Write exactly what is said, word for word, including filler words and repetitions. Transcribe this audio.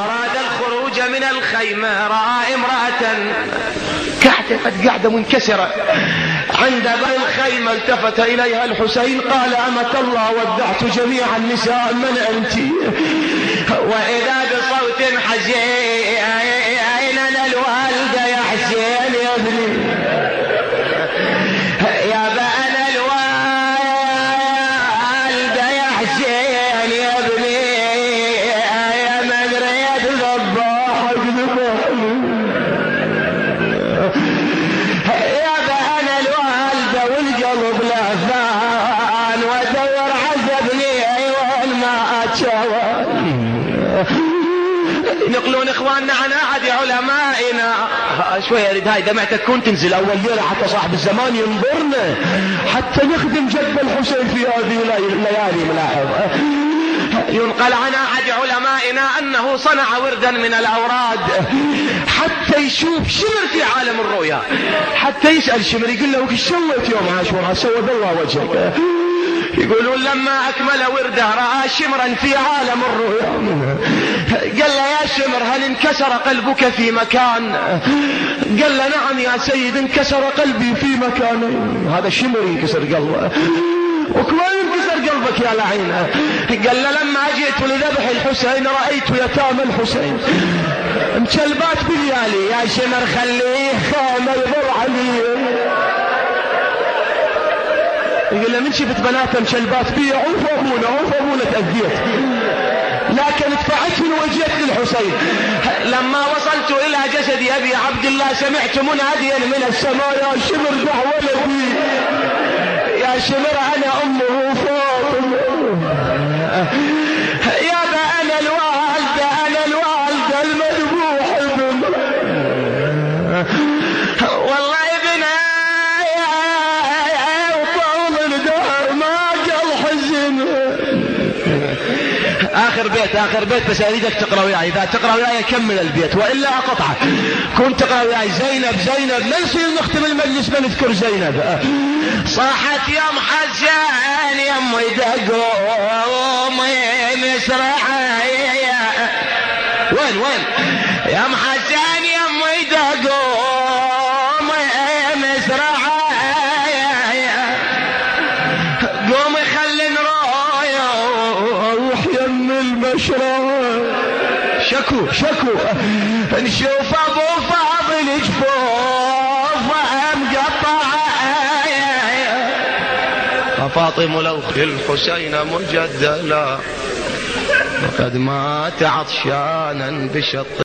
أراد الخروج من الخيمة، رأى امرأة قاعدة قد قاعدة منكسرة عند باب الخيمة، التفت إليها الحسين قال أمة الله ودعت جميع النساء، من أنت؟ وإذا بصوت حزين أنا الوالدة يا حسين يا ابني، يا بأنا الوالدة يا حسين يا ابني، يا من ريد ذباحك ذبحني، يا بأنا الوالدة والقلب لهفان، وادور عذبني وين ما اتشاور. ينقلون اخواننا عن احد علمائنا، شوية اريد هاي دمعتك تكون تنزل اول ليلة حتى صاحب الزمان ينظرنا حتى نخدم جد الحسين في هذه الليالي. ملاحظ ينقل عن احد علمائنا انه صنع وردا من الاوراد حتى يشوف شمر في عالم الرؤيا، حتى يسأل شمر يقول له وش سويت يوم عاشوراء؟ سود الله وجهك. يقولون لما اكمل ورده رأى شمرا في عالم الرؤيا، قال له يا شمر هل انكسر قلبك في مكان؟ قال له نعم يا سيد انكسر قلبي في مكانين. هذا شمر ينكسر قلبه، وكمان ينكسر قلبك يا لعينه. قال له لما جئت لذبح الحسين رأيت يتامى الحسين مشلبات بليالي، يا شمر خليه خامة يضر علي. يقول له من شفت بناته مشلبات بي عوف ابونا عوف ابونا تأذيت، لكن ادفعتني وجيت للحسين. لما وصلت الى جسد ابي عبد الله سمعت مناديا من السماء يا شمر دع ولدي، يا شمر انا امه فاطمه، يا انا الوالده انا الوالده المذبوح ابن، والله ابن وطول الدهر ما قل حزن. اخر بيت اخر بيت بس اريدك تقرا وياي، اذا تقرا وياي كمل البيت والا اقطعك. كنت تقرا وياي زينب زينب ما نصير نختم المجلس ما نذكر زينب. صاحت يوم حسين يمي دقومي مسرعه، وين وين يوم حسين يمي دقومي مسرعه، قومي خلي نروح يم المشرق، شكو شكو نشوف ابو فاضل جفوفه مقطعه، فاطمه لو الحسين مجدلا وقد مات عطشانا بشط